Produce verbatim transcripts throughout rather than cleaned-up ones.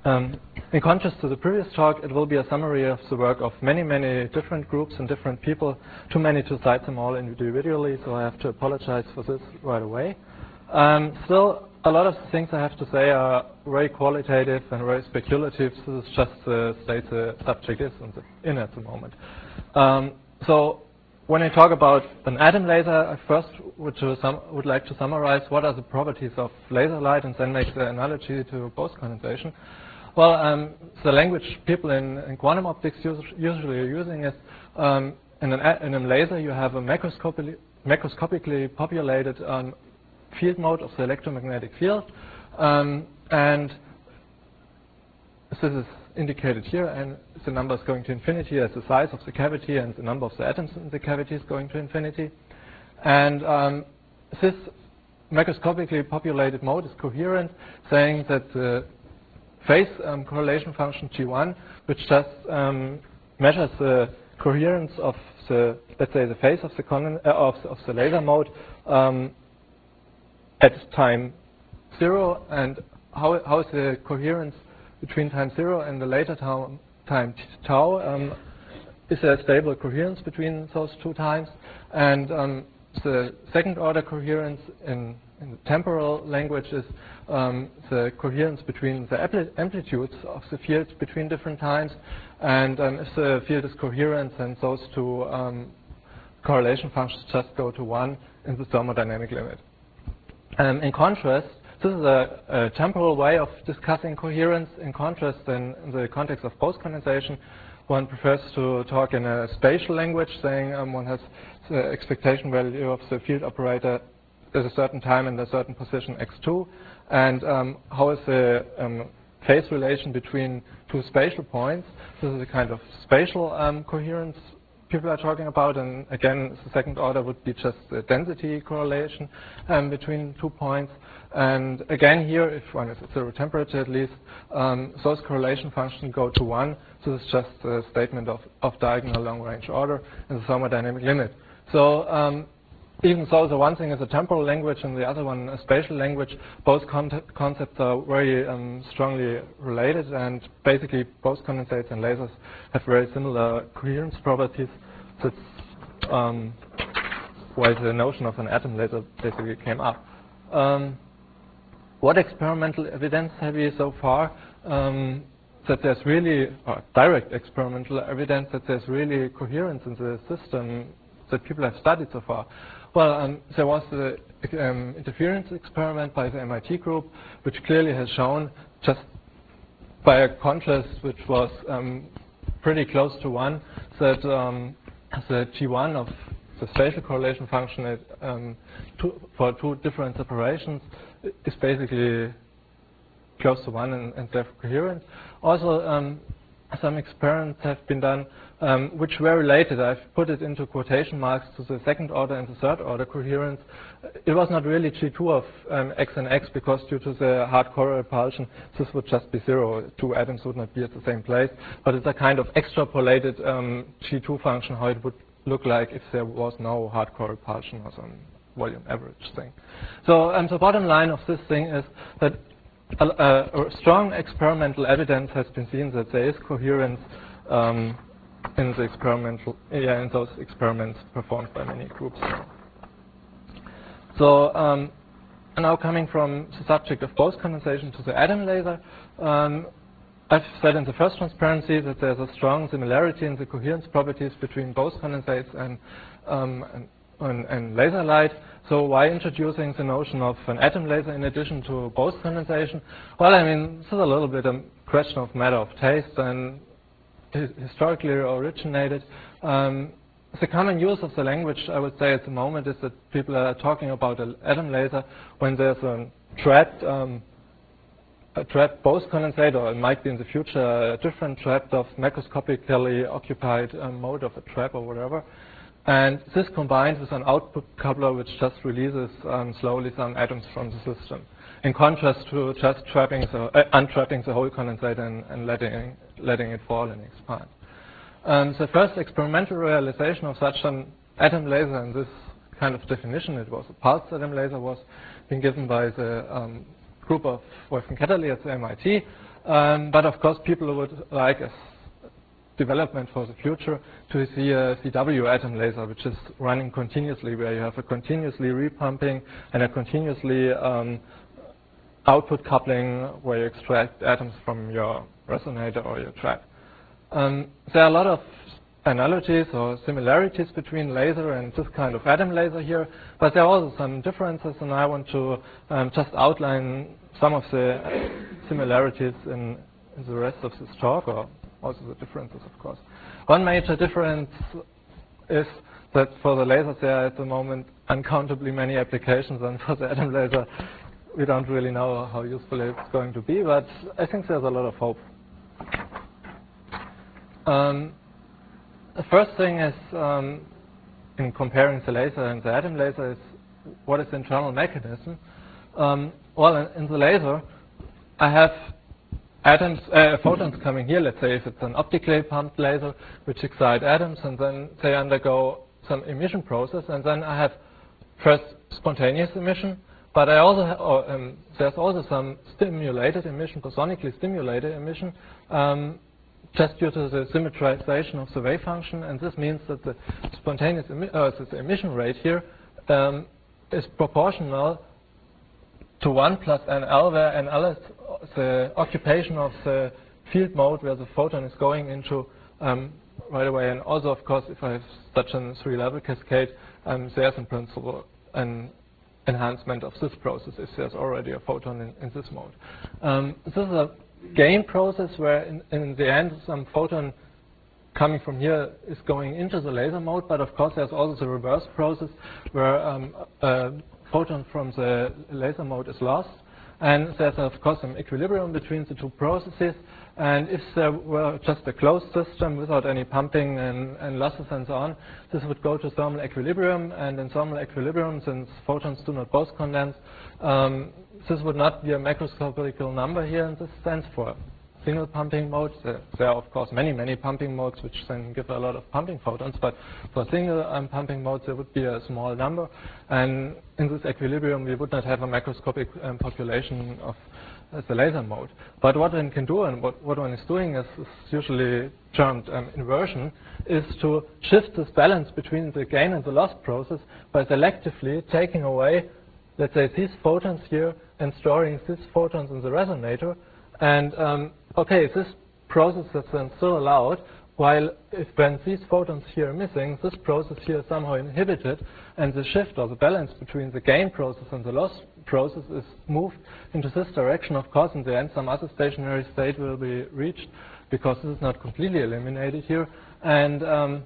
Um, in contrast to the previous talk, it will be a summary of the work of many, many different groups and different people. Too many to cite them all individually, so I have to apologize for this right away. Um, still, a lot of the things I have to say are very qualitative and very speculative. This is just the state the subject is in at the moment. Um, so when I talk about an atom laser, I first would, to sum, would like to summarize what are the properties of laser light and then make the analogy to Bose-condensation. Well, um, the language people in, in quantum optics us usually are using is um, in, an a in a laser you have a macroscopically, macroscopically populated um, field mode of the electromagnetic field, um, and this is indicated here, and the number is going to infinity as the size of the cavity, and the number of the atoms in the cavity is going to infinity. And um, this macroscopically populated mode is coherent, saying that the phase um, correlation function G one, which just um, measures the coherence of the, let's say, the phase of the, con uh, of, of the laser mode um, at time zero, and how, how is the coherence between time zero and the later time, time tau. Um, is there a stable coherence between those two times? And um, the second order coherence in, in the temporal language is um, the coherence between the ampli amplitudes of the field between different times. And um, if the field is coherent, then those two um, correlation functions just go to one in the thermodynamic limit. Um, in contrast, this is a, a temporal way of discussing coherence. In contrast, in, in the context of Bose-condensation, one prefers to talk in a spatial language, saying um, one has the expectation value of the field operator at a certain time and a certain position x two, and um, how is the um, phase relation between two spatial points. This is a kind of spatial um, coherence people are talking about, and again, the second order would be just the density correlation um, between two points. And again, here, if one is at zero temperature at least, um, those correlation functions go to one. So this is just a statement of, of diagonal long-range order in the thermodynamic limit. So um, even though the one thing is a temporal language and the other one a spatial language, both con concepts are very um, strongly related, and basically both condensates and lasers have very similar coherence properties. That's um, why the notion of an atom laser basically came up. Um, what experimental evidence have we so far um, that there's really, or direct experimental evidence that there's really coherence in the system that people have studied so far? Well, um, there was the um, interference experiment by the M I T group, which clearly has shown, just by a contrast which was um, pretty close to one, that um, the G one of the spatial correlation function at, um, two, for two different separations is basically close to one and, and therefore coherent. Also, um, some experiments have been done um, which were related. I've put it into quotation marks to the second order and the third order coherence. It was not really G two of um, X and X, because due to the hard core repulsion, this would just be zero. Two atoms would not be at the same place. But it's a kind of extrapolated um, G two function, how it would look like if there was no hard core repulsion or some volume average thing. So um, the bottom line of this thing is that a, a, a strong experimental evidence has been seen that there is coherence um, in the experimental, yeah, in those experiments performed by many groups. So um, now coming from the subject of Bose-condensation to the atom laser, um, I've said in the first transparency that there's a strong similarity in the coherence properties between Bose-condensates and, um, and, and, and laser light. So why introducing the notion of an atom laser in addition to Bose-condensation? Well, I mean, this is a little bit a question of matter of taste and historically originated. Um, the common use of the language, I would say at the moment, is that people are talking about an atom laser when there's a trapped, um, a trapped Bose-condensate, or it might be in the future a different trapped of macroscopically occupied um, mode of a trap or whatever. And this combined with an output coupler which just releases um, slowly some atoms from the system, in contrast to just trapping the, uh, untrapping the whole condensate and, and letting, letting it fall and expand. Um, the first experimental realization of such an atom laser in this kind of definition, it was a pulsed atom laser, was being given by the um, group of Wolfgang Ketterle at the M I T. Um, but of course, people would like as development for the future to see a C W atom laser, which is running continuously, where you have a continuously repumping and a continuously um, output coupling where you extract atoms from your resonator or your trap. Um, there are a lot of analogies or similarities between laser and this kind of atom laser here, but there are also some differences, and I want to um, just outline some of the similarities in, in the rest of this talk, or also the differences, of course. One major difference is that for the lasers there are at the moment uncountably many applications, and for the atom laser we don't really know how useful it's going to be, but I think there's a lot of hope. Um, the first thing is, um, in comparing the laser and the atom laser, is what is the internal mechanism. Um, well, in, in the laser, I have atoms, uh, photons coming here. Let's say if it's an optically pumped laser, which excite atoms, and then they undergo some emission process, and then I have first spontaneous emission, but I also ha or, um, there's also some stimulated emission, bosonically stimulated emission, um, just due to the symmetrization of the wave function, and this means that the spontaneous emi uh, the emission rate here um, is proportional to one plus N L, where N L is the occupation of the field mode where the photon is going into um, right away. And also, of course, if I have such a three-level cascade, um, there's in principle an enhancement of this process if there's already a photon in, in this mode. Um, this is a gain process where in, in the end some photon coming from here is going into the laser mode, but of course there's also the reverse process where um, a photon from the laser mode is lost, and there's of course some equilibrium between the two processes, and if there were just a closed system without any pumping and, and losses and so on, this would go to thermal equilibrium, and in thermal equilibrium, since photons do not both condense, um, this would not be a macroscopical number here, and this stands for single pumping mode. There, there are of course many, many pumping modes which then give a lot of pumping photons, but for single um, pumping modes there would be a small number, and in this equilibrium we would not have a macroscopic um, population of uh, the laser mode. But what one can do, and what, what one is doing, is, is usually termed um, inversion, is to shift this balance between the gain and the loss process by selectively taking away, let's say, these photons here and storing these photons in the resonator. And um, okay, this process is then still allowed, while if when these photons here are missing, this process here is somehow inhibited, and the shift or the balance between the gain process and the loss process is moved into this direction. Of course, in the end, some other stationary state will be reached, because this is not completely eliminated here. And um,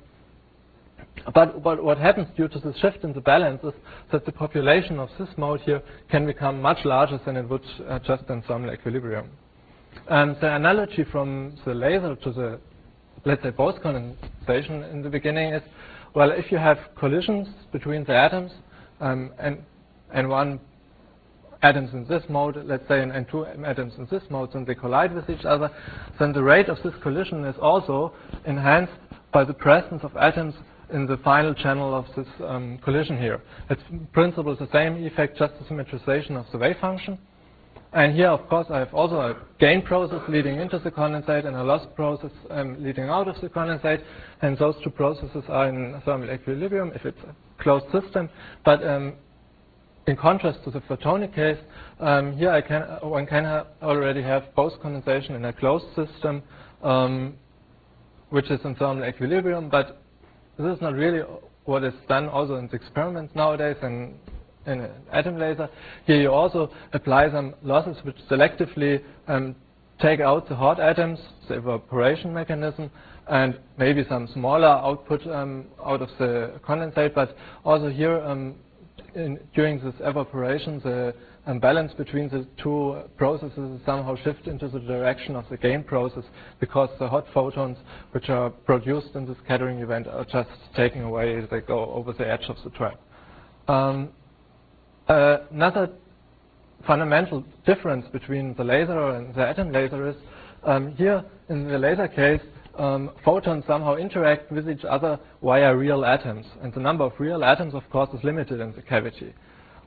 But, but what happens due to the shift in the balance is that the population of this mode here can become much larger than it would uh, just in thermal equilibrium. And the analogy from the laser to the, let's say, Bose condensation in the beginning is, well, if you have collisions between the atoms, um, and, and one atoms in this mode, let's say, and, and two atoms in this mode, and they collide with each other, then the rate of this collision is also enhanced by the presence of atoms in the final channel of this um, collision here. It's in principle the same effect, just the symmetrization of the wave function. And here, of course, I have also a gain process leading into the condensate and a loss process um, leading out of the condensate. And those two processes are in thermal equilibrium if it's a closed system. But um, in contrast to the photonic case, um, here I can, one can ha already have Bose condensation in a closed system, um, which is in thermal equilibrium. But this is not really what is done also in the experiments nowadays and in an atom laser. Here you also apply some losses which selectively um, take out the hot atoms, the evaporation mechanism, and maybe some smaller output um, out of the condensate. But also here, um, in, during this evaporation, the um, balance between the two processes somehow shift into the direction of the gain process, because the hot photons which are produced in the scattering event are just taken away as they go over the edge of the trap. Um, uh, another fundamental difference between the laser and the atom laser is, um, here in the laser case, um, photons somehow interact with each other via real atoms, and the number of real atoms, of course, is limited in the cavity.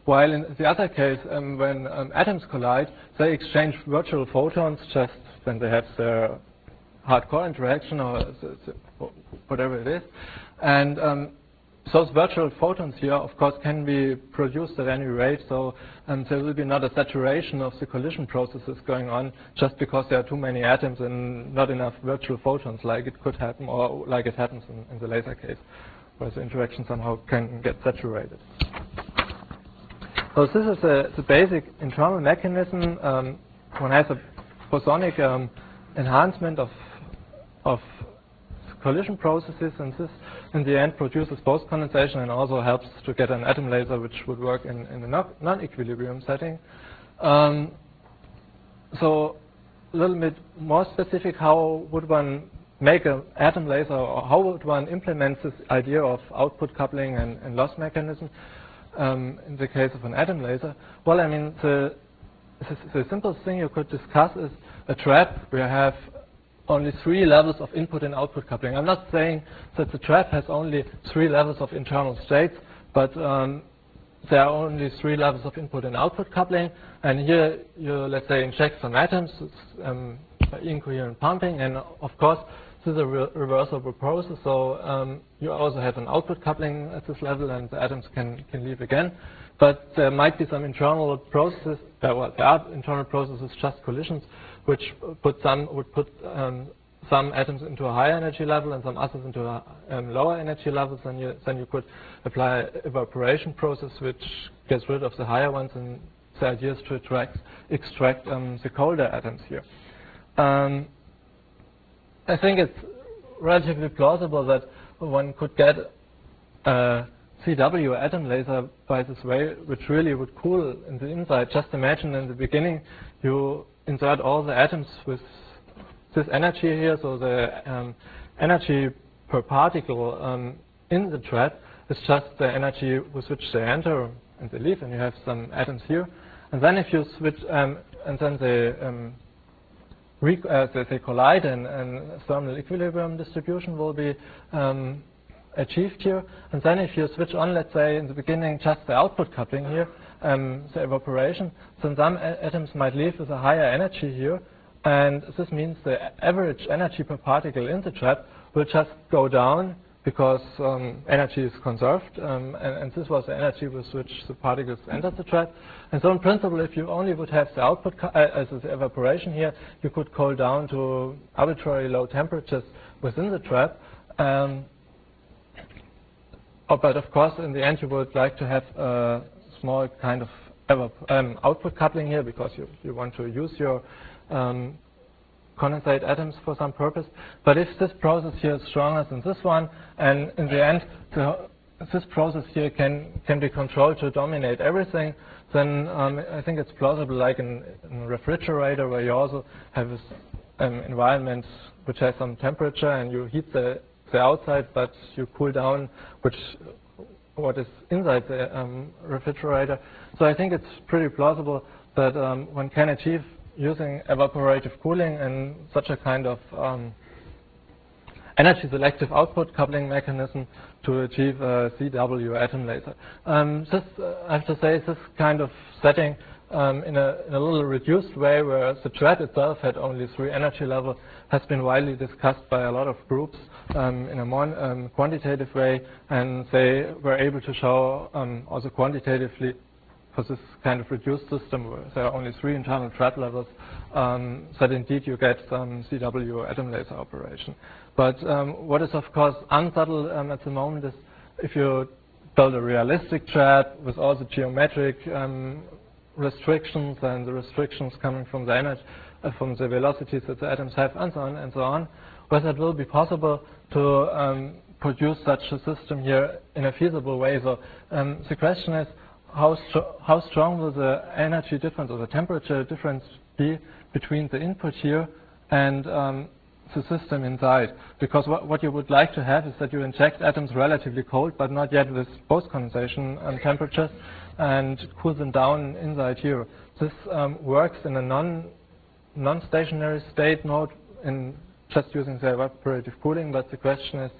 while in the other case, um, when um, atoms collide, they exchange virtual photons just when they have their hardcore interaction or the, the, whatever it is. And um, those virtual photons here, of course, can be produced at any rate, so um, there will be not a saturation of the collision processes going on just because there are too many atoms and not enough virtual photons like it could happen, or like it happens in, in the laser case, where the interaction somehow can get saturated. So this is a, the basic internal mechanism. Um, one has a bosonic um, enhancement of, of collision processes, and this in the end produces both condensation and also helps to get an atom laser which would work in, in a non-equilibrium setting. Um, so a little bit more specific, how would one make an atom laser, or how would one implement this idea of output coupling and, and loss mechanism um, in the case of an atom laser? Well, I mean, the, the, the simplest thing you could discuss is a trap where you have only three levels of input and output coupling. I'm not saying that the trap has only three levels of internal states, but um, there are only three levels of input and output coupling. And here you, let's say, inject some atoms, um, incoherent pumping, and of course, this is a re reversible process. So um, you also have an output coupling at this level, and the atoms can can leave again. But there might be some internal processes. Uh, well, there are internal processes, just collisions, which put some would put um, some atoms into a higher energy level and some others into a, um, lower energy levels. Then you then you could apply an evaporation process which gets rid of the higher ones, and the idea is to extract, extract um, the colder atoms here. Um, I think it's relatively plausible that one could get a C W atom laser by this way, which really would cool in the inside. Just imagine in the beginning you insert all the atoms with this energy here, so the um, energy per particle um, in the trap is just the energy with which they enter and they leave, and you have some atoms here. And then if you switch, um, and then they, um, rec uh, they, they collide, and, and thermal equilibrium distribution will be um, achieved here. And then if you switch on, let's say in the beginning, just the output coupling here, um, the evaporation, then some atoms might leave with a higher energy here, and this means the average energy per particle in the trap will just go down because um, energy is conserved, um, and, and this was the energy with which the particles entered the trap. And so in principle, if you only would have the output, uh, as the evaporation here, you could cool down to arbitrarily low temperatures within the trap. Um, oh, but of course, in the end, you would like to have a small kind of evap um, output coupling here, because you, you want to use your um, condensate atoms for some purpose. But if this process here is stronger than this one, and in the end the, this process here can can be controlled to dominate everything, then um, I think it's plausible, like in, in a refrigerator, where you also have this um, environment which has some temperature, and you heat the the outside, but you cool down which what is inside the um, refrigerator. So I think it's pretty plausible that um, one can achieve using evaporative cooling and such a kind of um, energy selective output coupling mechanism to achieve a C W atom laser. Um, this, uh, I have to say, this kind of setting um, in, a, in a little reduced way, where the trap itself had only three energy levels, has been widely discussed by a lot of groups um, in a more um, quantitative way, and they were able to show um, also quantitatively for this kind of reduced system, where there are only three internal trap levels, um, that indeed you get some C W atom laser operation. But um, what is of course unsubtle um, at the moment is if you build a realistic trap with all the geometric um, restrictions and the restrictions coming from the energy, uh, from the velocities that the atoms have, and so on and so on, whether it will be possible to um, produce such a system here in a feasible way. So um, the question is, How, str how strong will the energy difference or the temperature difference be between the input here and um, the system inside? Because what, what you would like to have is that you inject atoms relatively cold, but not yet with both condensation um, temperatures, and cool them down inside here. This um, works in a non, non-stationary state mode in just using the evaporative cooling, but the question is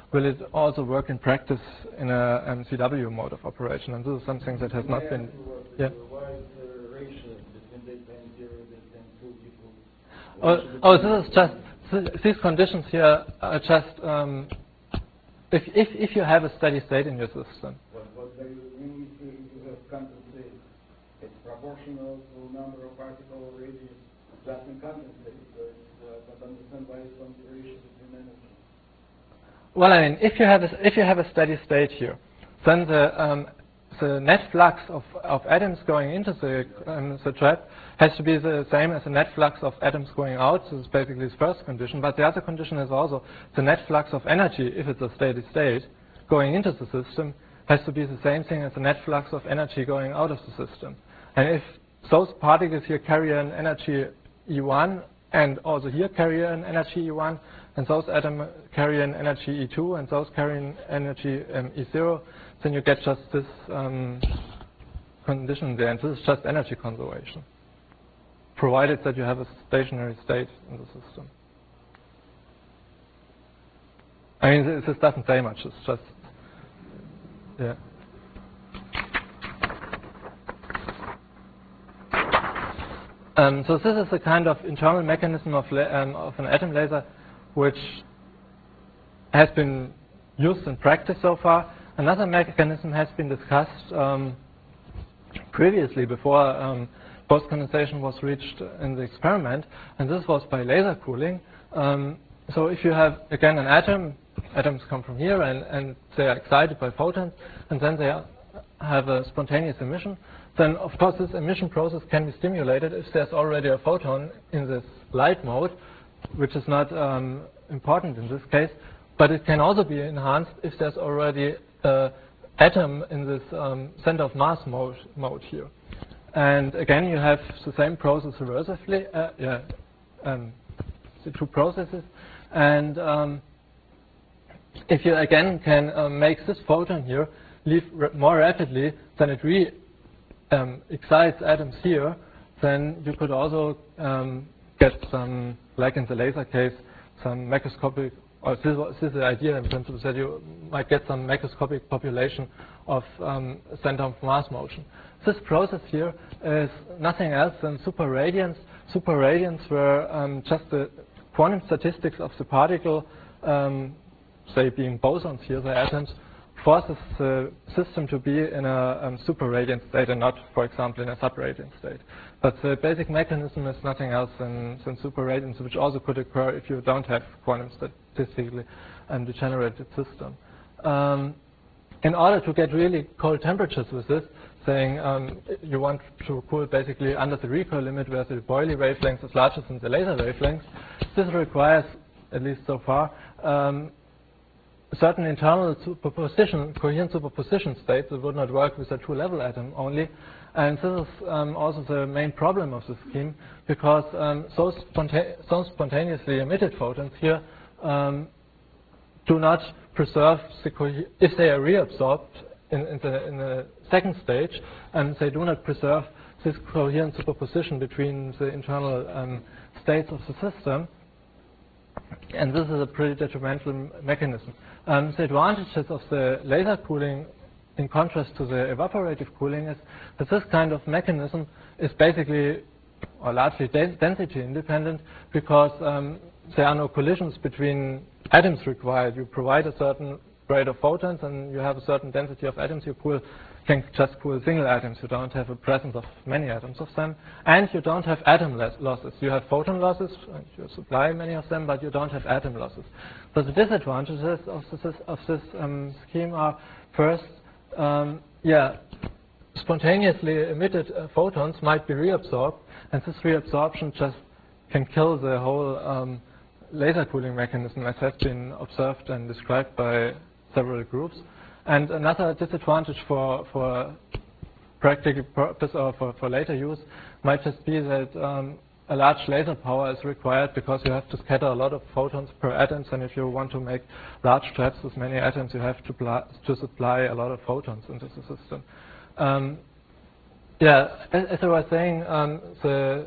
will it also work in practice in a M C W mode of operation? And this is something that has not been. Yeah. Why is the ratio between data and zero, data and two people? Oh, oh, this is just th these conditions here are just um, if if if you have a steady state in your system. What, what do you mean if you, if you have condensate? It's proportional to number of particle radius just in condensate. So it's, uh, but understand why it's on the ratio between energy. Well, I mean, if you have a, if you have a steady state here, then the um, the net flux of, of atoms going into the um, the trap has to be the same as the net flux of atoms going out. So this is basically the first condition. But the other condition is also the net flux of energy, if it's a steady state, going into the system has to be the same thing as the net flux of energy going out of the system. And if those particles here carry an energy E one and also here carry an energy E one, and those atoms carry an energy E two, and those carry an energy um, E zero, then you get just this um, condition there, and this is just energy conservation, provided that you have a stationary state in the system. I mean, this, this doesn't say much, it's just, yeah. Um, so this is a kind of internal mechanism of, um, of an atom laser which has been used in practice so far. Another mechanism has been discussed um, previously before um, post-condensation was reached in the experiment, and this was by laser cooling. Um, so if you have, again, an atom, atoms come from here, and, and they are excited by photons, and then they are, have a spontaneous emission, then of course this emission process can be stimulated if there's already a photon in this light mode, which is not um, important in this case, but it can also be enhanced if there's already an atom in this um, center of mass mode, mode here. And again, you have the same process reversively, uh, yeah, um, the two processes. And um, if you again can uh, make this photon here leave more rapidly than it re um, excites atoms here, then you could also um, get some, like in the laser case, some macroscopic, or this, this is the idea in principle, that you might get some macroscopic population of um, center of mass motion. This process here is nothing else than superradiance. Superradiance were um, just the quantum statistics of the particle, um, say being bosons here, the atoms, forces the system to be in a um, superradiant state and not, for example, in a subradiant state. But the basic mechanism is nothing else than, than superradiance, which also could occur if you don't have quantum statistically um, degenerated system. Um, in order to get really cold temperatures with this, saying um, you want to cool basically under the recoil limit where the Boyle wavelength is larger than the laser wavelength, this requires, at least so far, um, certain internal superposition, coherent superposition states that would not work with a two-level atom only. And this is um, also the main problem of the scheme, because um, those, sponta those spontaneously emitted photons here um, do not preserve the cohe if they are reabsorbed in, in, the, in the second stage, and they do not preserve this coherent superposition between the internal um, states of the system. And this is a pretty detrimental mechanism. Um, the advantages of the laser cooling, in contrast to the evaporative cooling, is that this kind of mechanism is basically, or largely, density independent, because um, there are no collisions between atoms required. You provide a certain rate of photons, and you have a certain density of atoms. You cool, can just cool single atoms. You don't have a presence of many atoms of them, and you don't have atom losses. You have photon losses, and you supply many of them, but you don't have atom losses. So the disadvantages of this, of this um, scheme are, first, um, yeah, spontaneously emitted uh, photons might be reabsorbed, and this reabsorption just can kill the whole um, laser cooling mechanism, as has been observed and described by several groups. And another disadvantage for, for practical purpose or for, for later use might just be that um, a large laser power is required, because you have to scatter a lot of photons per atoms, and if you want to make large traps with many atoms, you have to, to supply a lot of photons into the system. Um, yeah, as, as I was saying, um, the,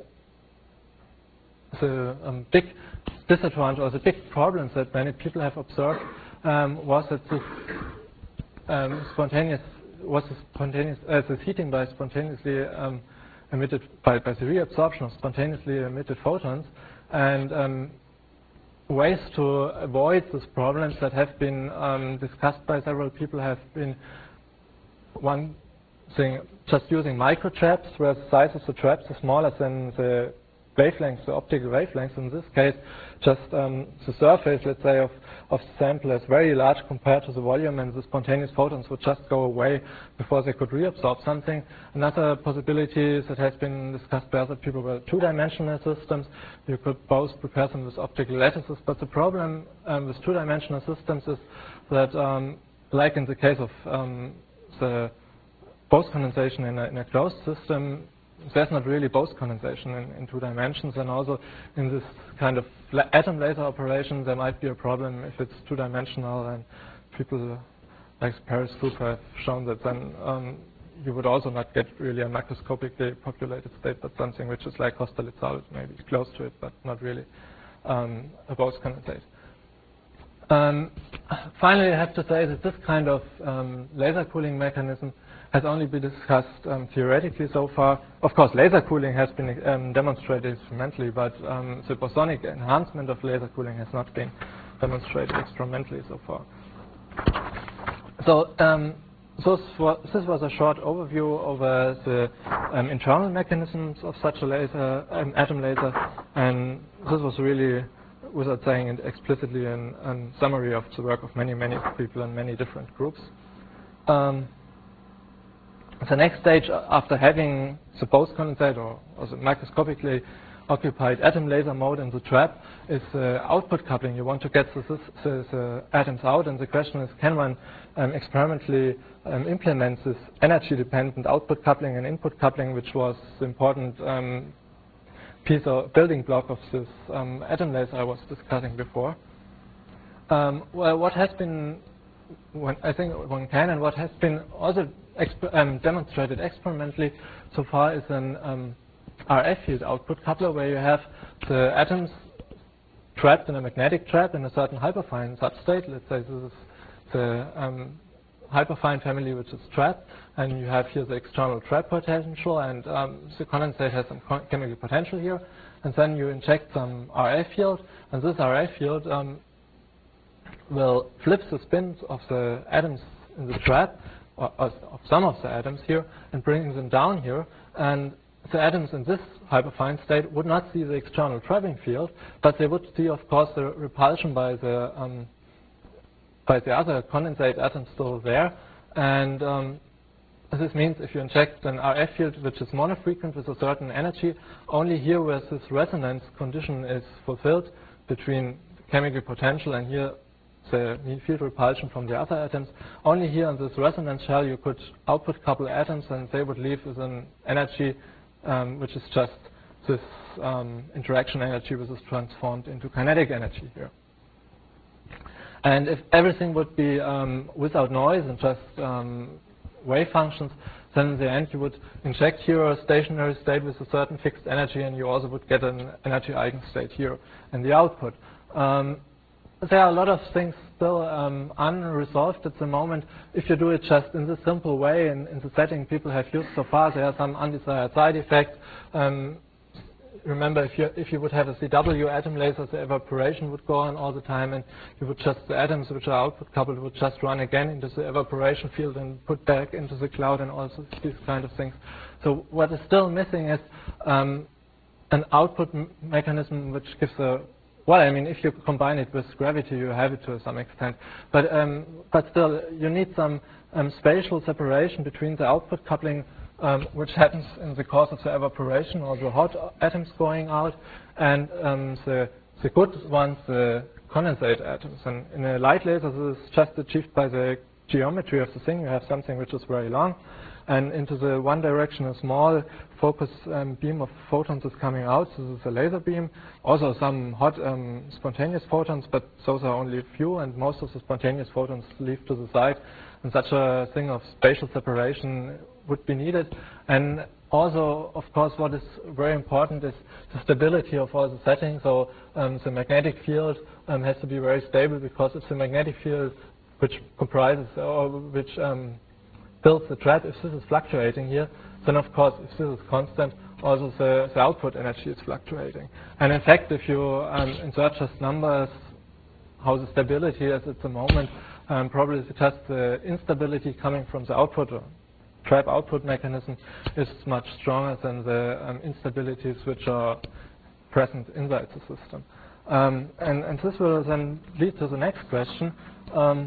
the um, big disadvantage or the big problems that many people have observed um, was that this um, spontaneous was the spontaneous uh, this heating by spontaneously um, emitted by, by the reabsorption of spontaneously emitted photons, and um, ways to avoid these problems that have been um, discussed by several people have been one thing, just using micro traps, where the size of the traps is smaller than the wavelengths, the optical wavelengths. In this case, just um, the surface, let's say, of, of the sample is very large compared to the volume, and the spontaneous photons would just go away before they could reabsorb something. Another possibility that has been discussed by other people were two-dimensional systems. You could both prepare them with optical lattices, but the problem um, with two-dimensional systems is that, um, like in the case of um, the Bose condensation in a, in a closed system, there's not really Bose condensation in, in two dimensions, and also in this kind of la atom laser operation there might be a problem if it's two-dimensional, and people like the Paris group have shown that then um, you would also not get really a macroscopically populated state, but something which is like Hostalitzahl, maybe close to it, but not really um, a Bose condensate. Um, finally, I have to say that this kind of um, laser cooling mechanism has only been discussed um, theoretically so far. Of course, laser cooling has been um, demonstrated experimentally, but um, the bosonic enhancement of laser cooling has not been demonstrated experimentally so far. So, um, so this was a short overview over the um, internal mechanisms of such a laser, um, atom laser, and this was really, without saying it explicitly, a summary of the work of many, many people in many different groups. Um, The next stage, after having the Bose condensate or, or the microscopically occupied atom laser mode in the trap, is uh, output coupling. You want to get the, the, the atoms out, and the question is, can one um, experimentally um, implement this energy-dependent output coupling and input coupling, which was the important um, piece of building block of this um, atom laser I was discussing before. Um, well, what has been, one, I think one can, and what has been also Exper um, demonstrated experimentally so far is an um, R F field output coupler, where you have the atoms trapped in a magnetic trap in a certain hyperfine substate. Let's say this is the um, hyperfine family which is trapped, and you have here the external trap potential, and um, the condensate has some chemical potential here, and then you inject some R F field, and this R F field um, will flip the spins of the atoms in the trap, or of some of the atoms here, and bringing them down here, and the atoms in this hyperfine state would not see the external trapping field, but they would see, of course, the repulsion by the um, by the other condensate atoms still there. And um, this means if you inject an R F field which is monofrequent with a certain energy, only here where this resonance condition is fulfilled between the chemical potential and here the field repulsion from the other atoms, only here in this resonance shell you could output couple atoms, and they would leave with an energy um, which is just this um, interaction energy which is transformed into kinetic energy here. And if everything would be um, without noise and just um, wave functions, then in the end you would inject here a stationary state with a certain fixed energy, and you also would get an energy eigenstate here in the output. Um, There are a lot of things still um, unresolved at the moment. If you do it just in this simple way, in, in the setting people have used so far, there are some undesired side effects. Um, remember, if you if you would have a C W atom laser, the evaporation would go on all the time, and you would just the atoms which are output coupled would just run again into the evaporation field and put back into the cloud, and all these kind of things. So what is still missing is um, an output m mechanism which gives a Well, I mean, if you combine it with gravity, you have it to some extent. But um, but still, you need some um, spatial separation between the output coupling, um, which happens in the course of the evaporation or the hot atoms going out, and um, the the good ones, the condensate atoms. And in a light laser, this is just achieved by the geometry of the thing. You have something which is very long, and into the one direction a small focus um, beam of photons is coming out. This is a laser beam. Also some hot um, spontaneous photons, but those are only a few, and most of the spontaneous photons leave to the side. And such a thing of spatial separation would be needed. And also, of course, what is very important is the stability of all the settings. So um, the magnetic field um, has to be very stable, because it's the magnetic field which comprises or which um, builds the trap. If this is fluctuating here, then of course, if this is constant, also the, the output energy is fluctuating. And in fact, if you um, insert just numbers, how the stability is at the moment, um, probably it's just the instability coming from the output or trap output mechanism is much stronger than the um, instabilities which are present inside the system. Um, and, and this will then lead to the next question. Um,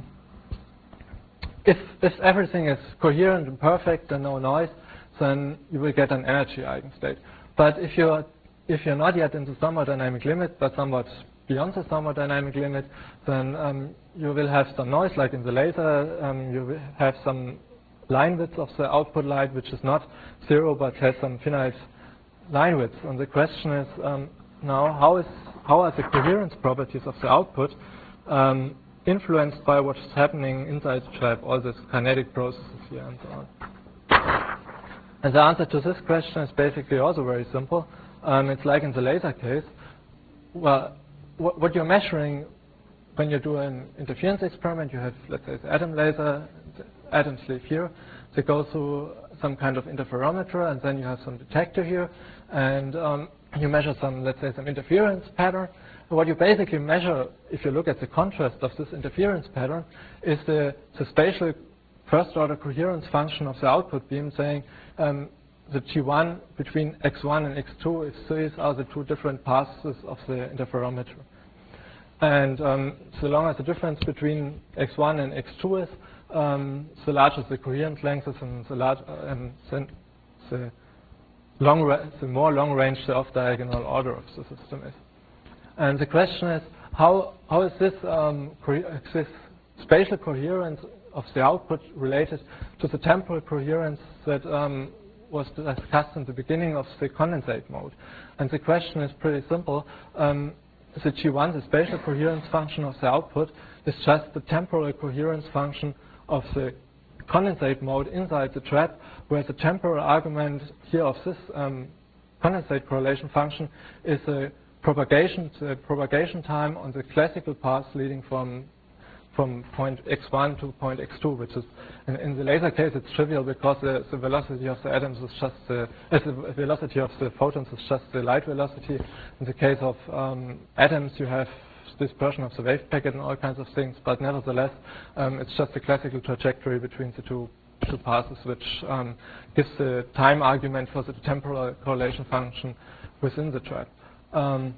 if, if everything is coherent and perfect and no noise, then you will get an energy eigenstate. But if you're, if you're not yet in the thermodynamic limit, but somewhat beyond the thermodynamic limit, then um, you will have some noise, like in the laser. Um, you will have some line width of the output light, which is not zero, but has some finite line width. And the question is um, now, how is how are the coherence properties of the output um, influenced by what's happening inside the trap, all these kinetic processes here and so on? And the answer to this question is basically also very simple. Um, it's like in the laser case. Well, wh what you're measuring when you do an interference experiment, you have, let's say, the atom laser, the atoms live here. They go through some kind of interferometer, and then you have some detector here, and um, you measure some, let's say, some interference pattern. And what you basically measure, if you look at the contrast of this interference pattern, is the, the spatial first-order coherence function of the output beam, saying um, the G one between X one and X two, if these are the two different passes of the interferometer. And um, so long as the difference between X one and X two is, um, the larger the coherence length is, and the, large, uh, and the, long ra the more long-range the off-diagonal order of the system is. And the question is, how, how is this, um, this spatial coherence of the output related to the temporal coherence that um, was discussed in the beginning of the condensate mode? And the question is pretty simple. Um, the G one, the spatial coherence function of the output, is just the temporal coherence function of the condensate mode inside the trap, where the temporal argument here of this um, condensate correlation function is a propagation, the propagation time on the classical path leading from from point X one to point X two, which is, in, in the laser case, it's trivial because the, the velocity of the atoms is just the, uh, the velocity of the photons is just the light velocity. In the case of um, atoms, you have dispersion of the wave packet and all kinds of things, but nevertheless, um, it's just a classical trajectory between the two, two passes, which um, gives the time argument for the temporal correlation function within the trap. Um,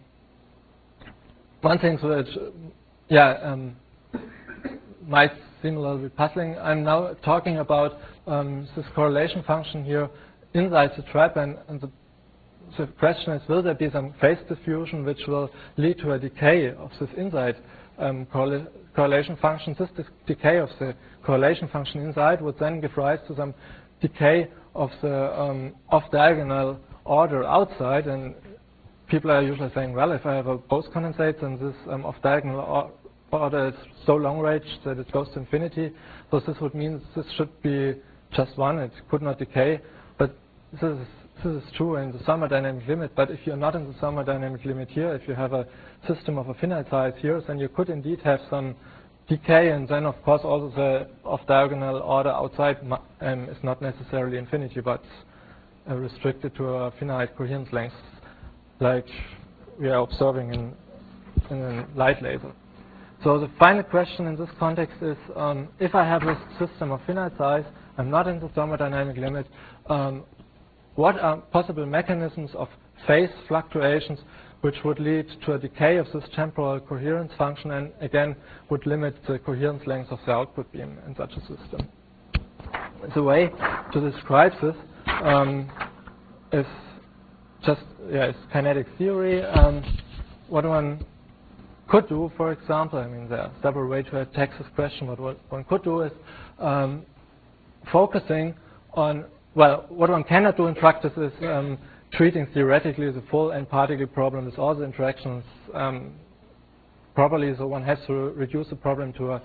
one thing which, yeah, um, might seem a little bit puzzling. I'm now talking about um, this correlation function here inside the trap, and, and the, the question is, will there be some phase diffusion which will lead to a decay of this inside um, correla correlation function? This decay of the correlation function inside would then give rise to some decay of the um, off-diagonal order outside, and people are usually saying, well, if I have a Bose condensate, then this um, off-diagonal or order is so long range that it goes to infinity. So this would mean this should be just one. It could not decay. But this is, this is true in the thermodynamic limit. But if you're not in the thermodynamic limit here, if you have a system of a finite size here, then you could indeed have some decay. And then, of course, also the off-diagonal order outside um, is not necessarily infinity, but uh, restricted to a finite coherence length, like we are observing in, in a light laser. So the final question in this context is, um, if I have this system of finite size, I'm not in the thermodynamic limit, um, what are possible mechanisms of phase fluctuations which would lead to a decay of this temporal coherence function and again would limit the coherence length of the output beam in such a system? The way to describe this um, is just, yeah, it's kinetic theory. Um, what one could do, for example, I mean, there are several ways to attack this question, but what one could do is um, focusing on, well, what one cannot do in practice is um, treating theoretically the full n-particle problem with all the interactions um, properly, so one has to reduce the problem to a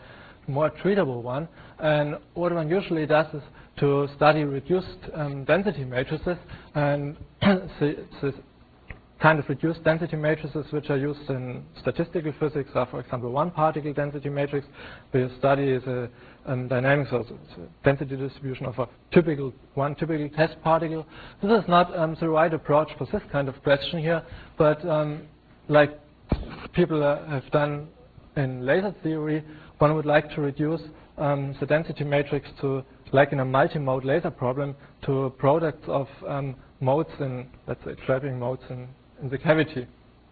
more treatable one. And what one usually does is to study reduced um, density matrices, and the, the kind of reduced density matrices which are used in statistical physics are, for example, one particle density matrix, where you study the um, dynamics of the density distribution of a typical one typical test particle. This is not um, the right approach for this kind of question here, but um, like people uh, have done in laser theory, one would like to reduce um, the density matrix to, like in a multi-mode laser problem, to products of um, modes in, let's say, trapping modes in, in the cavity.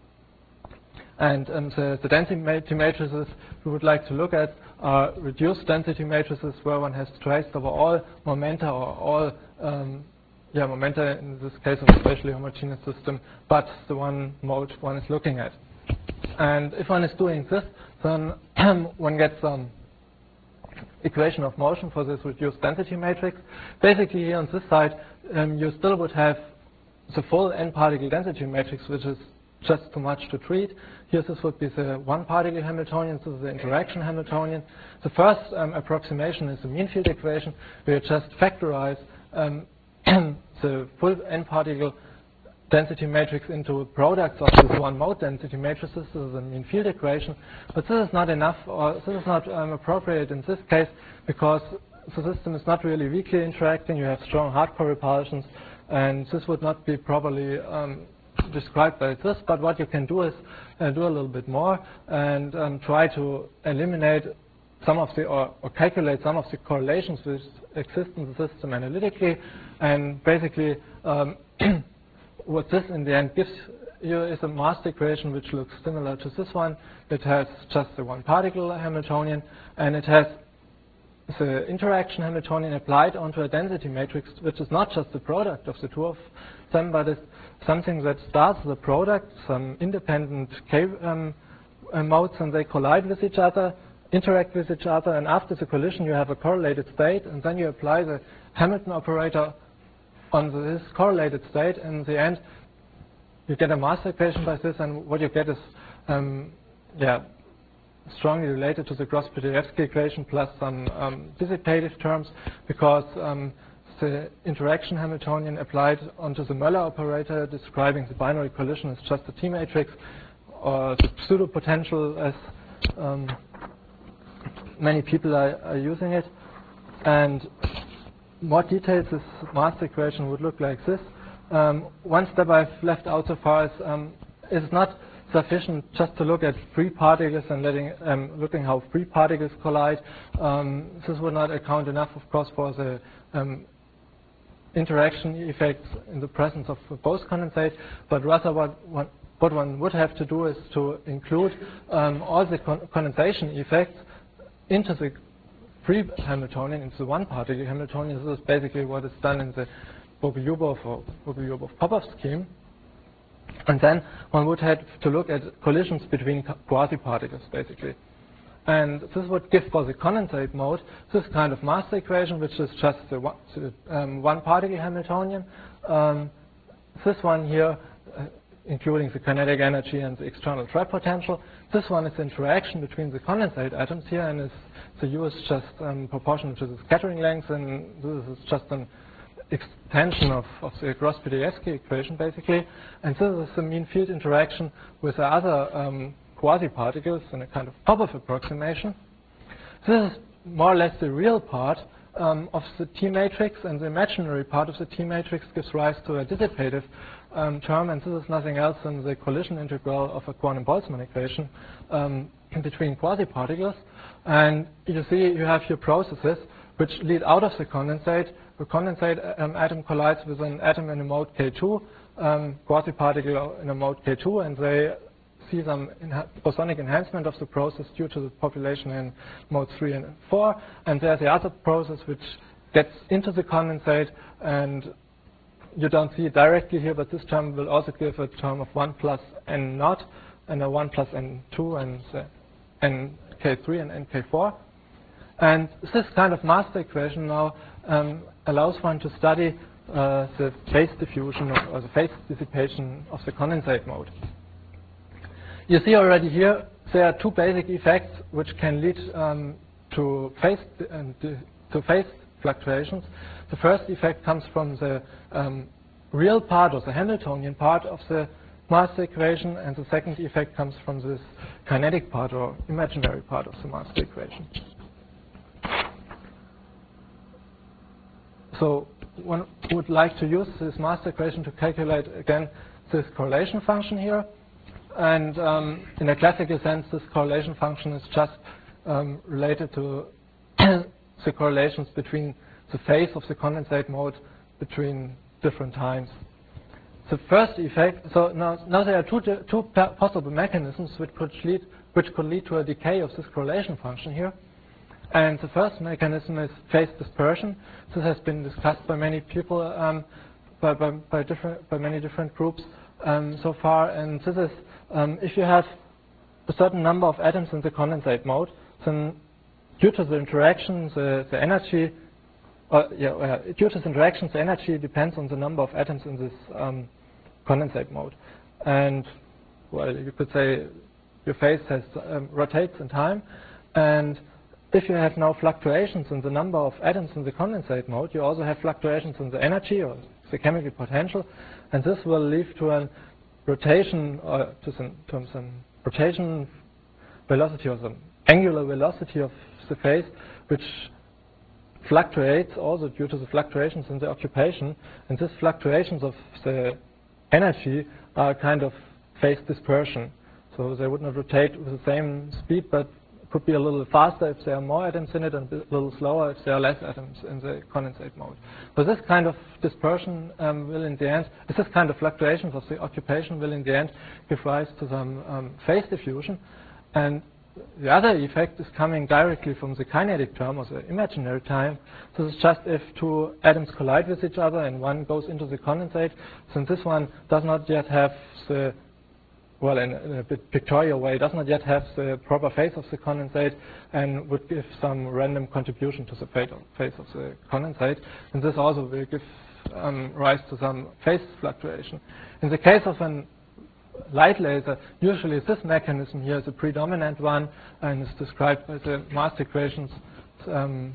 And um, the, the density matrices we would like to look at are reduced density matrices where one has traced over all momenta or all um, yeah, momenta in this case of a spatially homogeneous system, but the one mode one is looking at. And if one is doing this, then one gets some um, equation of motion for this reduced density matrix. Basically, here on this side, um, you still would have the full n-particle density matrix, which is just too much to treat. Here, this would be the one-particle Hamiltonian, this is the interaction Hamiltonian. The first um, approximation is the mean field equation, where you just factorize um, the full n-particle density matrix into products of this one mode density matrices. This is a mean field equation, but this is not enough, or this is not um, appropriate in this case, because the system is not really weakly interacting. You have strong hardcore repulsions, and this would not be properly um, described by this. But what you can do is uh, do a little bit more and um, try to eliminate some of the, or, or calculate some of the correlations which exist in the system analytically, and basically um, what this in the end gives you is a master equation which looks similar to this one. It has just the one particle Hamiltonian, and it has the interaction Hamiltonian applied onto a density matrix, which is not just the product of the two of them, but is something that starts the product, some independent K um, uh, modes, and they collide with each other, interact with each other, and after the collision you have a correlated state, and then you apply the Hamilton operator on this correlated state. In the end, you get a master equation by this, and what you get is um, yeah, strongly related to the Gross-Pitaevsky equation plus some um, dissipative terms, because um, the interaction Hamiltonian applied onto the Möller operator describing the binary collision is just a T matrix, or the pseudo-potential as um, many people are, are using it. And more details, this master equation would look like this. Um, one step I've left out so far is um, it's not sufficient just to look at free particles and letting um, looking how free particles collide. Um, this would not account enough, of course, for the um, interaction effects in the presence of Bose-condensate, but rather what, what, what one would have to do is to include um, all the con condensation effects into the free Hamiltonian, into the one particle Hamiltonian. This is basically what is done in the Bogoliubov or Bogoliubov-Popov scheme. And then one would have to look at collisions between quasi-particles, basically. And this would give for the condensate mode this kind of master equation, which is just the one, the, um, one particle Hamiltonian. Um, this one here, uh, including the kinetic energy and the external trap potential. This one is the interaction between the condensate atoms here, and is the U is just um, proportional to the scattering length, and this is just an extension of, of the Gross-Pitaevsky equation, basically. And this is the mean field interaction with the other um, quasi-particles in a kind of Popov approximation. This is more or less the real part um, of the T matrix, and the imaginary part of the T matrix gives rise to a dissipative um, term, and this is nothing else than the collision integral of a quantum-Boltzmann equation um, between quasi-particles. And you see you have here processes which lead out of the condensate. The condensate um, atom collides with an atom in a mode K two, um, quasi-particle in a mode K two, and they see some enha bosonic enhancement of the process due to the population in mode three and four. And there's the other process which gets into the condensate, and you don't see it directly here, but this term will also give a term of one plus n naught, and a one plus n two, and uh, n K three and n K four. And this kind of master equation now um, allows one to study uh, the phase diffusion of, or the phase dissipation of the condensate mode. You see already here there are two basic effects which can lead um, to phase and to phase fluctuations. The first effect comes from the um, real part, or the Hamiltonian part of the master equation, and the second effect comes from this kinetic part or imaginary part of the master equation. So one would like to use this master equation to calculate again this correlation function here. And um, in a classical sense, this correlation function is just um, related to the correlations between the phase of the condensate mode between different times. The first effect, so now, now there are two, two possible mechanisms which could, lead, which could lead to a decay of this correlation function here. And the first mechanism is phase dispersion. This has been discussed by many people, um, by, by, by, different, by many different groups um, so far. And this is, um, if you have a certain number of atoms in the condensate mode, then due to the interaction, the, the energy, uh, yeah, uh, due to the interaction, the energy depends on the number of atoms in this um, condensate mode. And, well, you could say your phase has, um, rotates in time. And if you have now fluctuations in the number of atoms in the condensate mode, you also have fluctuations in the energy or the chemical potential, and this will lead to a rotation or to some, to some rotation velocity or some angular velocity of the phase, which fluctuates also due to the fluctuations in the occupation, and these fluctuations of the energy are kind of phase dispersion. So they would not rotate with the same speed, but could be a little faster if there are more atoms in it and a little slower if there are less atoms in the condensate mode. So this kind of dispersion um, will in the end, this kind of fluctuations of the occupation will in the end give rise to some um, phase diffusion. And the other effect is coming directly from the kinetic term, or the imaginary time. So this is just if two atoms collide with each other and one goes into the condensate, since this one does not yet have the well, in, in a bit pictorial way, does not yet have the proper phase of the condensate and would give some random contribution to the phase of the condensate. And this also will give um, rise to some phase fluctuation. In the case of a light laser, usually this mechanism here is a predominant one and is described by the master equations um,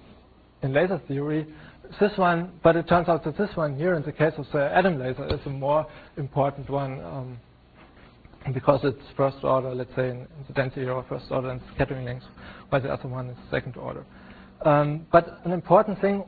in laser theory. This one, but it turns out that this one here, in the case of the atom laser, is a more important one. Um, because it's first order, let's say, in, in the density or first order and scattering length, while the other one is second order. Um, but an important thing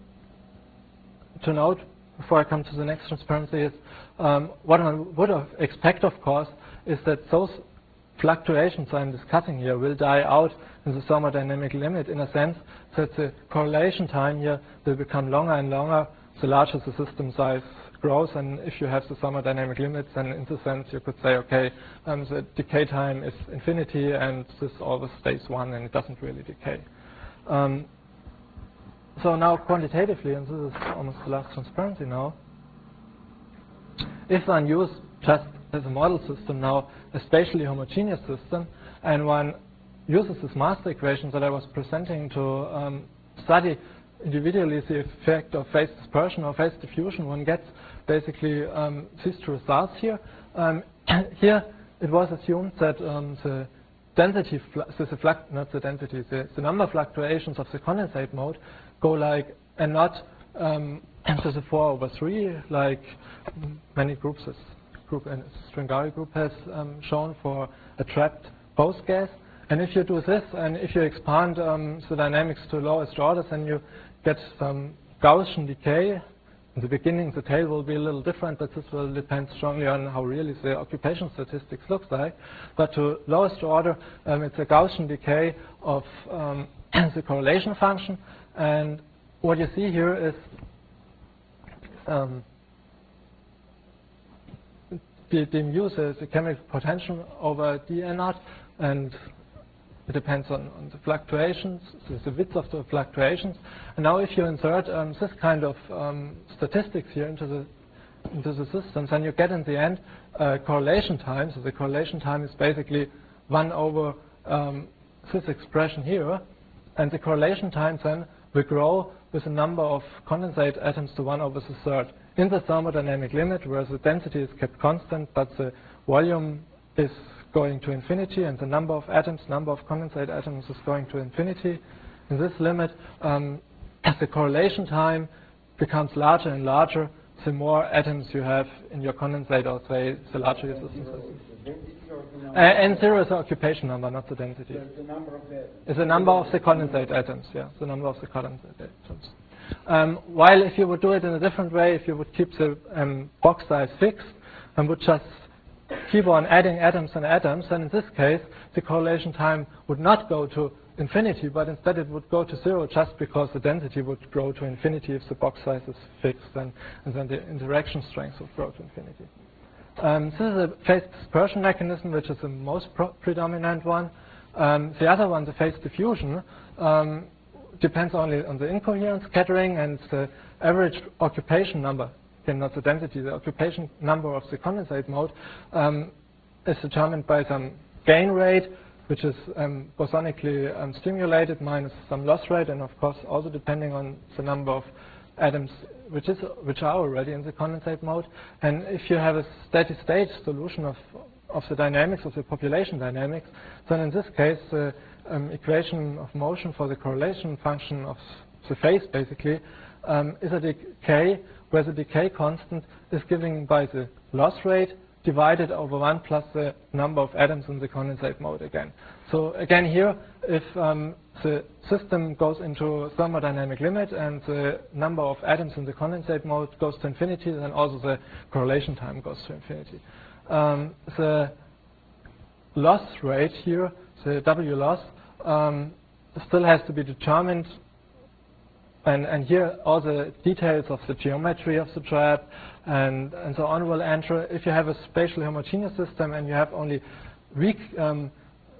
to note before I come to the next transparency is um, what one would expect, of course, is that those fluctuations I'm discussing here will die out in the thermodynamic limit, in a sense that the correlation time here will become longer and longer the larger the system size grows. And if you have the thermodynamic limits, then in this sense you could say, okay, um, the decay time is infinity and this always stays one and it doesn't really decay. Um, so now quantitatively, and this is almost the last transparency now, if one uses just as a model system now a spatially homogeneous system, and one uses this master equation that I was presenting to um, study individually the effect of phase dispersion or phase diffusion, one gets basically um, these two results here. Um, here it was assumed that um, the density, so the flux, not the density, the, the number of fluctuations of the condensate mode go like, and not um, to the four over three, like many groups, this group and Strangari group has um, shown for a trapped Bose gas. And if you do this, and if you expand um, the dynamics to lowest orders, then you get some Gaussian decay. In the beginning, the tail will be a little different, but this will depend strongly on how really the occupation statistics looks like. But to lowest order, um, it's a Gaussian decay of um, the correlation function. And what you see here is um, the, the mu is the chemical potential over d n naught, and it depends on, on the fluctuations, the, the width of the fluctuations. And now if you insert um, this kind of um, statistics here into the into the systems, then you get in the end uh, correlation time. So the correlation time is basically one over um, this expression here. And the correlation time then will grow with the number of condensate atoms to one over the third in the thermodynamic limit, where the density is kept constant, but the volume is going to infinity, and the number of atoms, number of condensate atoms is going to infinity. in this limit, um, as the correlation time becomes larger and larger, the more atoms you have in your condensate, or say, the larger your system is. Uh, N zero is the occupation number, not the density. So it's the number of atoms. It's the number of the condensate atoms, yeah, the number of the condensate atoms. Um, while if you would do it in a different way, if you would keep the um, box size fixed and would just keep on adding atoms and atoms, then in this case, the correlation time would not go to infinity, but instead it would go to zero just because the density would grow to infinity if the box size is fixed, and, and then the interaction strength would grow to infinity. Um, this is a phase dispersion mechanism, which is the most predominant one. Um, the other one, the phase diffusion, um, depends only on the incoherent scattering, and the average occupation number, again not the density, the occupation number of the condensate mode um, is determined by some gain rate, which is um, bosonically um, stimulated minus some loss rate, and of course also depending on the number of atoms which is which are already in the condensate mode. And if you have a steady state solution of of the dynamics of the population dynamics, then in this case the um, equation of motion for the correlation function of the phase basically um, is a decay where the decay constant is given by the loss rate divided over one plus the number of atoms in the condensate mode again. So again here, if um, the system goes into thermodynamic limit and the number of atoms in the condensate mode goes to infinity, then also the correlation time goes to infinity. Um, the loss rate here, the W loss, um, still has to be determined. And, and here all the details of the geometry of the trap and, and so on will enter. If you have a spatially homogeneous system and you have only weak, um,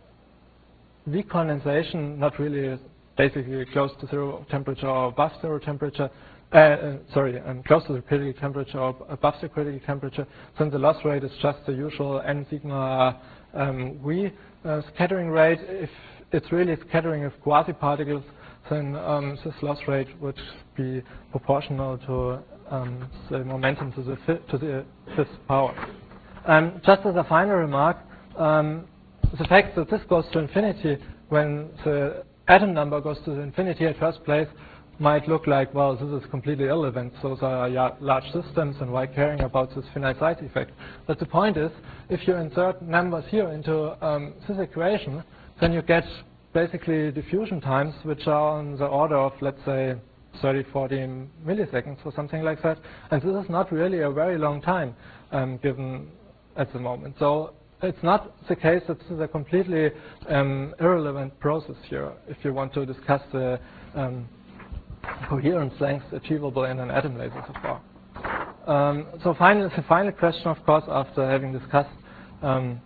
weak condensation, not really basically close to zero temperature or above zero temperature, uh, uh, sorry, um, close to the critical temperature or above the critical temperature, then the loss rate is just the usual n sigma um, V uh, scattering rate. If it's really scattering of quasi-particles, then um, this loss rate would be proportional to um, the momentum to the, fi to the fifth power. Um, just as a final remark, um, the fact that this goes to infinity when the atom number goes to the infinity at first place might look like, well, this is completely irrelevant. Those are large systems, and why caring about this finite size effect? But the point is, if you insert numbers here into um, this equation, then you get basically diffusion times which are on the order of, let's say, thirty, forty milliseconds or something like that. And this is not really a very long time um, given at the moment. So it's not the case that this is a completely um, irrelevant process here if you want to discuss the um, coherence length achievable in an atom laser so far. Um, so finally, the final question, of course, after having discussed um,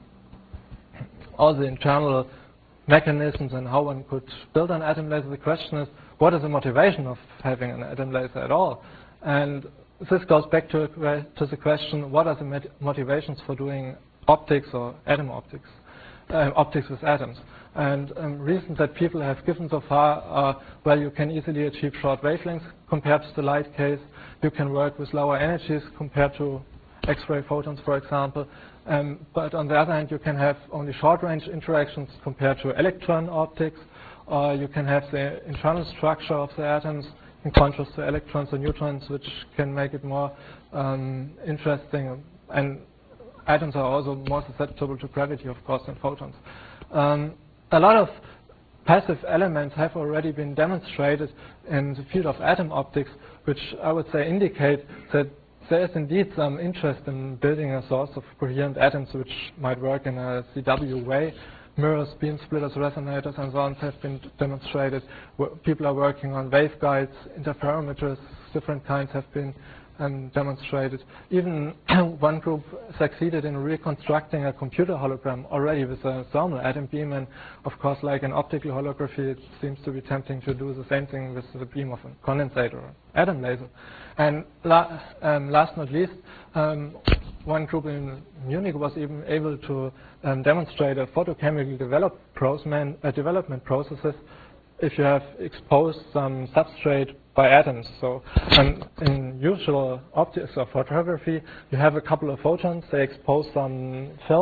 all the internal mechanisms and how one could build an atom laser, the question is, what is the motivation of having an atom laser at all? And this goes back to, to the question, what are the motivations for doing optics or atom optics, uh, optics with atoms? And um, reasons that people have given so far are, well, you can easily achieve short wavelengths compared to the light case. You can work with lower energies compared to X-ray photons, for example. Um, but on the other hand, you can have only short-range interactions compared to electron optics, or you can have the internal structure of the atoms in contrast to electrons or neutrons, which can make it more um, interesting. And atoms are also more susceptible to gravity, of course, than photons. Um, a lot of passive elements have already been demonstrated in the field of atom optics, which I would say indicate that there is indeed some interest in building a source of coherent atoms which might work in a C W way. Mirrors, beam splitters, resonators, and so on have been demonstrated. People are working on waveguides, interferometers, different kinds have been um, demonstrated. Even one group succeeded in reconstructing a computer hologram already with a thermal atom beam, and of course, like in optical holography, it seems to be tempting to do the same thing with the beam of a condensate or atom laser. And la um, last not least, um, one group in Munich was even able to um, demonstrate a photochemical develop process, uh, development processes if you have exposed some substrate by atoms. So um, in usual optics or photography, you have a couple of photons, they expose some film,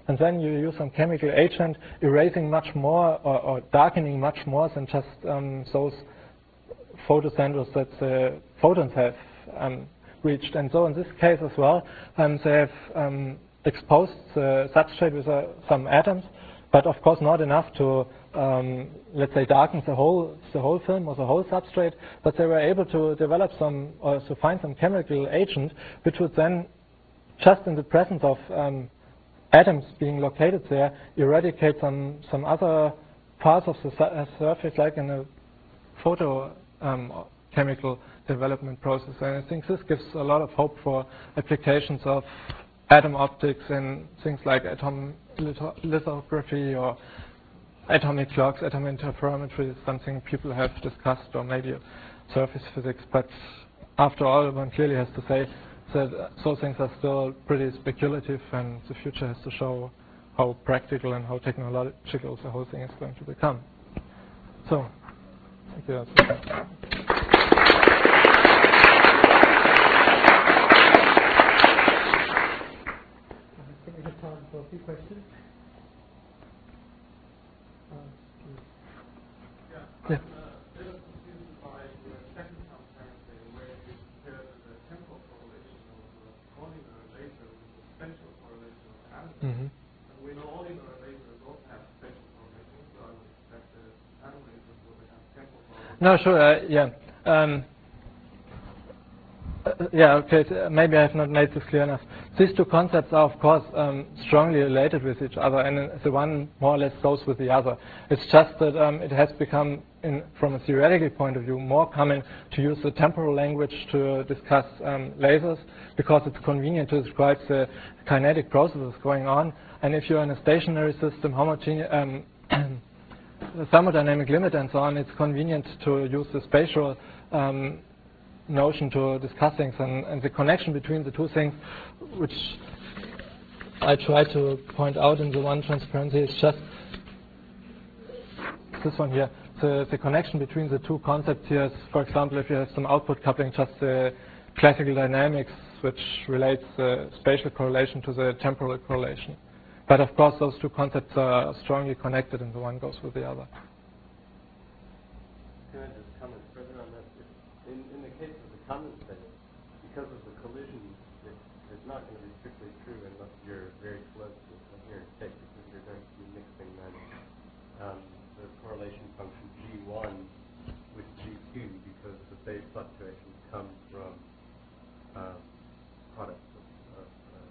and then you use some chemical agent erasing much more or, or darkening much more than just um, those photocenters that the photons have um, reached. And so in this case as well, um, they have um, exposed the substrate with uh, some atoms, but of course not enough to, um, let's say, darken the whole the whole film or the whole substrate. But they were able to develop some or to find some chemical agent which would then, just in the presence of um, atoms being located there, eradicate some some other parts of the su uh, surface, like in a photo um, chemical development process. And I think this gives a lot of hope for applications of atom optics and things like atom litho lithography or atomic clocks. Atom interferometry is something people have discussed, or maybe surface physics. But after all, one clearly has to say that uh, those things are still pretty speculative, and the future has to show how practical and how technological the whole thing is going to become. So, thank you. I think we have time for a few questions. Um, yeah. yeah. I'm uh, a bit confused by your second transparency, where you compare the temporal correlation of the polymer laser with the spatial correlation of the atom. Mm-hmm. And we know polymer lasers also have spatial correlation, so I would expect the atom lasers will have temporal correlation. No, sure. Uh, yeah. Um, Uh, yeah, okay, so maybe I have not made this clear enough. These two concepts are, of course, um, strongly related with each other, and uh, the one more or less goes with the other. It's just that um, it has become, in, from a theoretical point of view, more common to use the temporal language to discuss um, lasers, because it's convenient to describe the kinetic processes going on. And if you're in a stationary system, homogeneous, um, the thermodynamic limit and so on, it's convenient to use the spatial um, notion to discuss things, and, and the connection between the two things, which I try to point out in the one transparency, is just this one here. The, the connection between the two concepts here is, for example, if you have some output coupling, just the classical dynamics, which relates the spatial correlation to the temporal correlation. But of course, those two concepts are strongly connected, and the one goes with the other. Can I just comment further on that? In, in the case of the condensate, because of the collision, it, it's not going to be strictly true unless you're very close to a coherent state, because you're going to be mixing then um, the correlation function G one with G two, because the phase fluctuations come from um, products of, of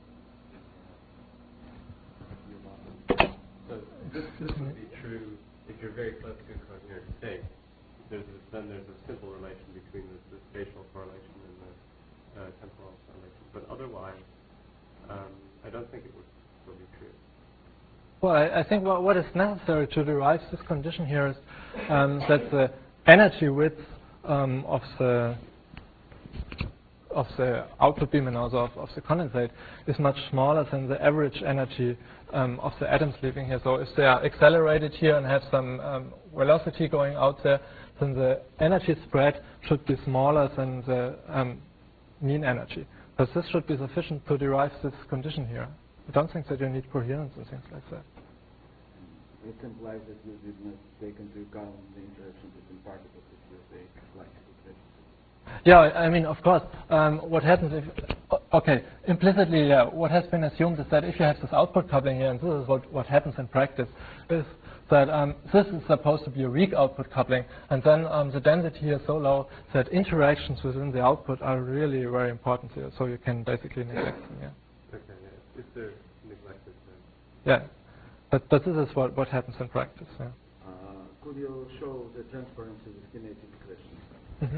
uh, so this, this would be true if you're very close to a coherent state. There's a, then there's a simple relation between the, the spatial correlation and the uh, temporal correlation. But otherwise, um, I don't think it would still be true. Well, I, I think what, what is necessary to derive this condition here is um, that the energy width um, of the of the output beam and also of, of the condensate is much smaller than the average energy um, of the atoms leaving here. So if they are accelerated here and have some um, velocity going out there, then the energy spread should be smaller than the um, mean energy. But this should be sufficient to derive this condition here. I don't think that you need coherence and things like that. It implies that you did not take into account the interaction between particles if you say classical equation. Yeah, I mean, of course, um, what happens if, okay, implicitly, yeah, what has been assumed is that if you have this output coupling here, and this is what, what happens in practice, is that um, this is supposed to be a weak output coupling, and then um, the density here is so low that interactions within the output are really very important here, so you can basically neglect them, yeah. Okay, yeah. If they're neglected, then. Yeah, but, but this is what, what happens in practice, yeah. Uh, could you show the transparency with kinetic equations? Mm-hmm.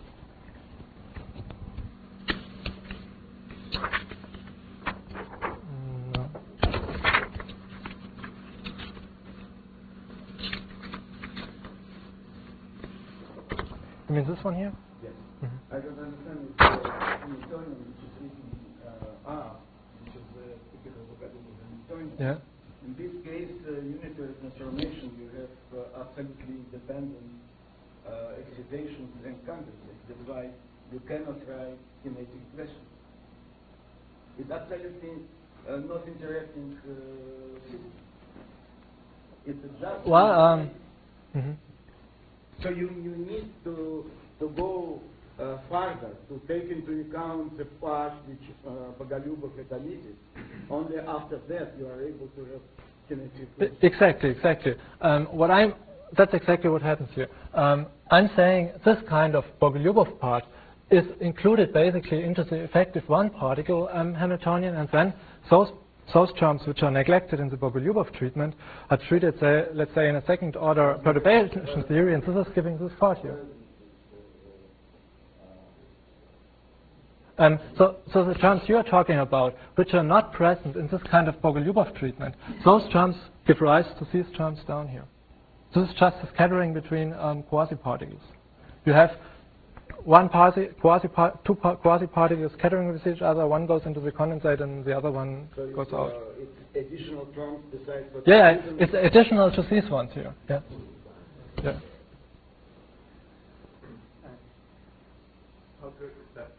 No. You mean this one here? Yes. Mm-hmm. I don't understand if the Hamiltonian, which is written uh, R, which is the typical vocabulary of Hamiltonian. Yeah. In this case, uh, unitary transformation, you have uh, absolutely independent uh, excitations and condensates. That's why you cannot write kinetic equations. It's absolutely uh, not interacting. Uh, it's just. Well, um, mm-hmm. So you you need to to go uh, further to take into account the part which uh, Bogolyubov had omitted. Only after that you are able to have kinetic. Exactly, exactly. Um, what I'm that's exactly what happens here. Um, I'm saying this kind of Bogolyubov part is included basically into the effective one particle um, Hamiltonian, and then those those terms which are neglected in the Bogolyubov treatment are treated, say, let's say, in a second order perturbation theory, and this is giving this part here. Um, so, so the terms you are talking about, which are not present in this kind of Bogolyubov treatment, those terms give rise to these terms down here. This is just a scattering between um, quasi-particles. You have one quasi, quasi two quasi-particles scattering with each other. One goes into the condensate, and the other one so goes it's, out. Uh, it's additional terms besides what. Yeah, yeah, it's additional to these ones here. Yeah. Yeah. How good is that?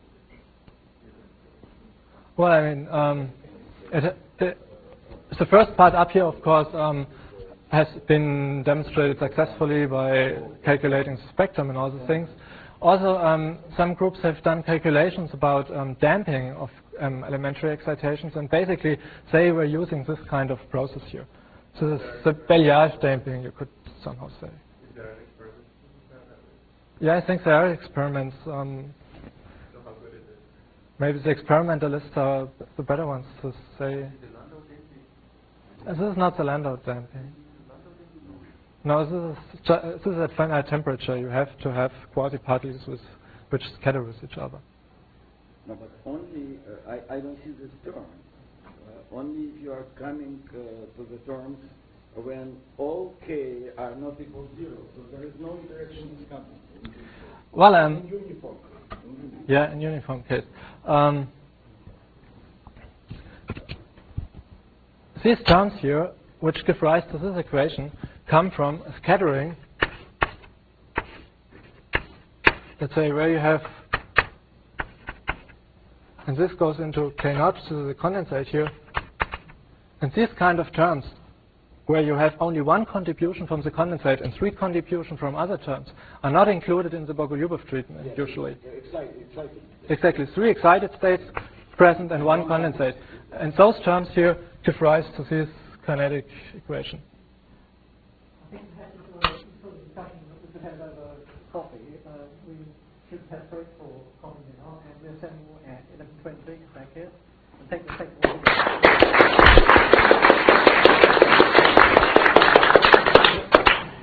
Well, I mean, um, it, it, the first part up here, of course, um, has been demonstrated successfully by calculating the spectrum and all the things. Also, um, some groups have done calculations about um, damping of um, elementary excitations, and basically they were using this kind of process here. So this is the Béliard damping, you could somehow say. Is there an experiment? Yeah, I think there are experiments. Um, So how good is it? maybe the experimentalists are the better ones to say. Uh, This is not the Landau damping. No, this is, ju- this is at finite temperature. You have to have quasi-particles with, which scatter with each other. No, but only, uh, I, I don't see this term. Uh, only if you are coming uh, to the terms when all k are not equal to zero. So there is no interaction with company. Well, um, in uniform. In uniform. yeah, in uniform case. Um, these terms here, which give rise to this equation, come from a scattering, let's say, where you have, and this goes into K naught to the condensate here, and these kind of terms, where you have only one contribution from the condensate and three contributions from other terms, are not included in the Bogolyubov treatment, Yes, usually. Excited, excited. Exactly, three excited states present and one condensate. And those terms here give rise to this kinetic equation. I think perhaps it's a sort of discussion that we could have over coffee. Uh, we should have break for coffee now, and we're sending at eleven twenty back here. And take the second one.